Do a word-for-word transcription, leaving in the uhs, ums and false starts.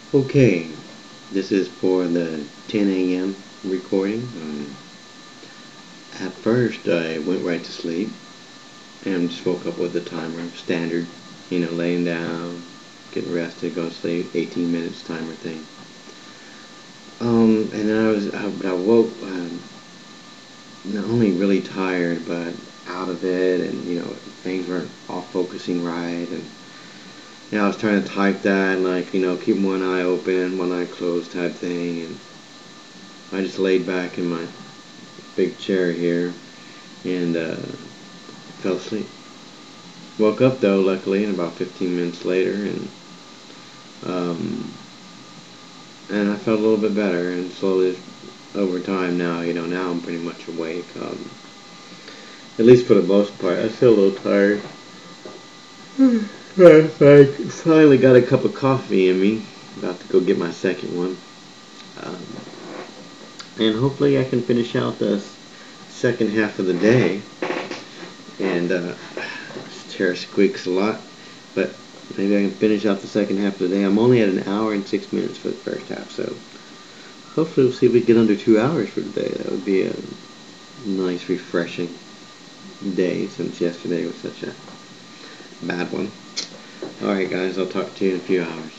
Okay, this is for the ten a m recording. Um, at first, I went right to sleep and just woke up with the timer, standard, you know, laying down, getting rested, going to sleep, eighteen minutes timer thing. Um, and then I was, I, I woke, um, not only really tired, but out of it, and you know, things weren't all focusing right, and you know, I was trying to type that, and like, you know, keep one eye open, one eye closed type thing, and I just laid back in my big chair here and uh, fell asleep. Woke up though, luckily, and about fifteen minutes later, and um, and I felt a little bit better. And slowly, over time, now you know, now I'm pretty much awake. Um, at least for the most part. I feel a little tired. I finally got a cup of coffee in me. About to go get my second one, um, and hopefully I can finish out the second half of the day. And uh, this chair squeaks a lot, but maybe I can finish out the second half of the day. I'm only at an hour and six minutes for the first half, so hopefully we'll see if we get under two hours for the day. That would be a nice, refreshing day since yesterday was such a bad one. Alright guys, I'll talk to you in a few hours.